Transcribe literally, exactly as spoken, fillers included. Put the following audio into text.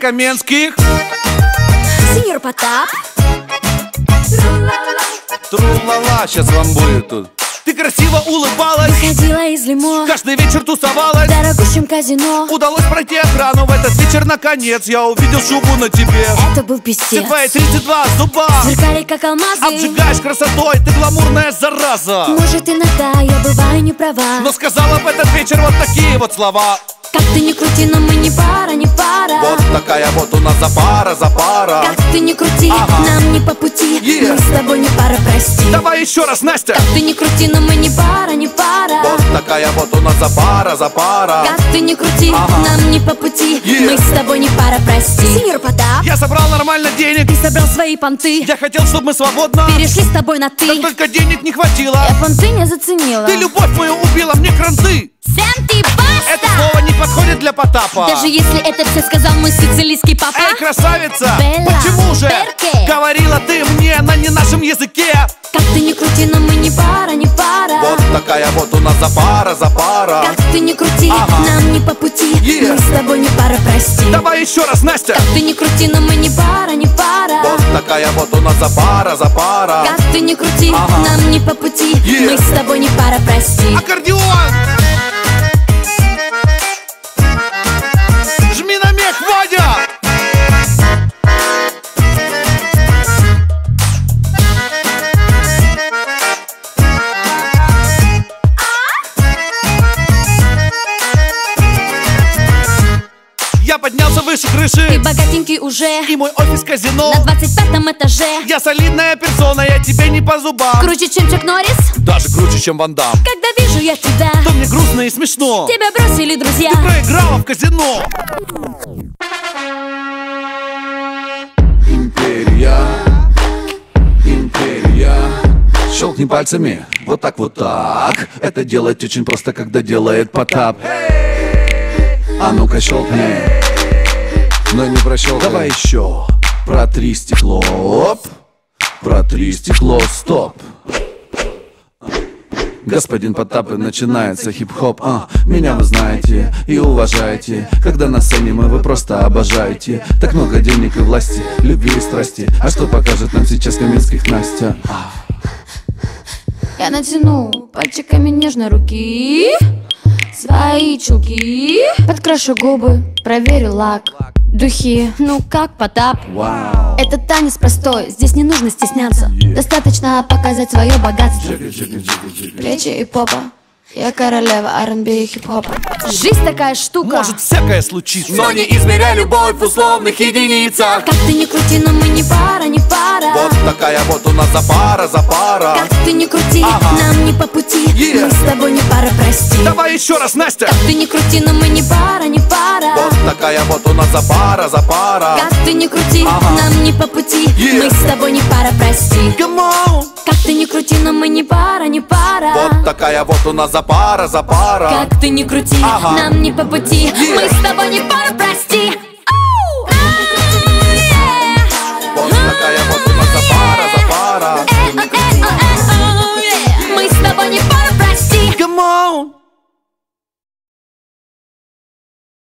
Каменских. Сеньор Потап. Тру-ла-ла, сейчас вам будет тут. Ты красиво улыбалась, выходила из лимо, каждый вечер тусовалась в дорогущем казино. Удалось пройти охрану в этот вечер, наконец я увидел шубу на тебе. Это был писец. Все твои тридцать два зуба сверкали как алмазы. Обжигаешь красотой, ты гламурная зараза. Может, иногда я бываю не права, но сказала в этот вечер вот такие вот слова. Как ты не крути, но мы не пара, не пара. Вот такая вот у нас запара, запара. Как ты не крути, ага. нам не по пути, yeah. мы с тобой не пара, прости. Давай еще раз, Настя. Как ты не крути, но мы не пара, не пара. Вот такая вот у нас запара, запара. Как ты не крути, ага. нам не по пути, yeah. мы с тобой не пара, прости. Сеньор Потап. Я собрал нормально денег, ты собрал свои понты. Я хотел, чтобы мы свободно перешли с тобой на ты. Так только денег не хватило. Я понты не заценила. Ты любовь мою убила, мне кранты. Сэм, ты баста! Это слово не подходит для Потапа. Даже если это все сказал мой сицилийский папа. Эй, красавица, Белла, почему же перке? Говорила ты мне на не нашем языке. Как ты не крути, но мы не пара, не пара. Вот такая вот у нас запара, запара. Как ты не крути, ага. нам не по пути, yeah. мы с тобой не пара, прости. Давай еще раз, Настя. Как ты не крути, но мы не пара, не пара. Вот такая вот у нас запара, запара. Как ты не крути, ага. нам не по пути, yeah. мы с тобой не пара, прости. Аккордеон! Жми на мех, Водя! Я поднялся выше крыши. Ты богатенький уже. И мой офис казино на двадцать пятом этаже. Я солидная персона, я тебе не по зубам. Круче, чем Чак Норрис. Даже круче, чем Ван Дам. Когда вижу я тебя, то мне грустно и смешно. Тебя бросили друзья. Ты проиграла в казино. Империя, империя. Щелкни пальцами, вот так, вот так. Это делать очень просто, когда делает Потап. А ну-ка щелкни. Но не прощелкай. Давай еще. Протри стекло, оп. Протри стекло, стоп. Господин Потап, и начинается хип-хоп. а, Меня вы знаете и уважаете. Когда на сцене мы, вы просто обожаете. Так много денег и власти, любви и страсти. А что покажет нам сейчас Каменских Настя? а. Я натяну пальчиками нежно руки, свои чулки, подкрашу губы, проверю лак, духи, ну как Потап. Wow. Это танец простой, здесь не нужно стесняться, yeah. достаточно показать свое богатство. Плечи и попа, я королева ар энд би и хип-хопа. Жизнь такая штука, может всякое случиться, но не измеряй любовь в условных единицах. Как ты не крути, но мы не пара, не пара. Вот такая вот у нас запара, запара. Как ты не крути, ага. нам не по пути, yeah. мы с тобой не пара, прости. Давай еще раз, Настя. Как ты не крути, но мы не пара, не пара. Вот такая вот у нас запара, запара. Как ты не крути, ага. нам не по пути, yeah. мы с тобой не пара, прости. Come on. Как ты не крути, но мы не пара, не пара. Вот такая вот у нас запара, запара. Как ты не крути, ага. нам не по пути, yeah. мы с тобой не пара, прости.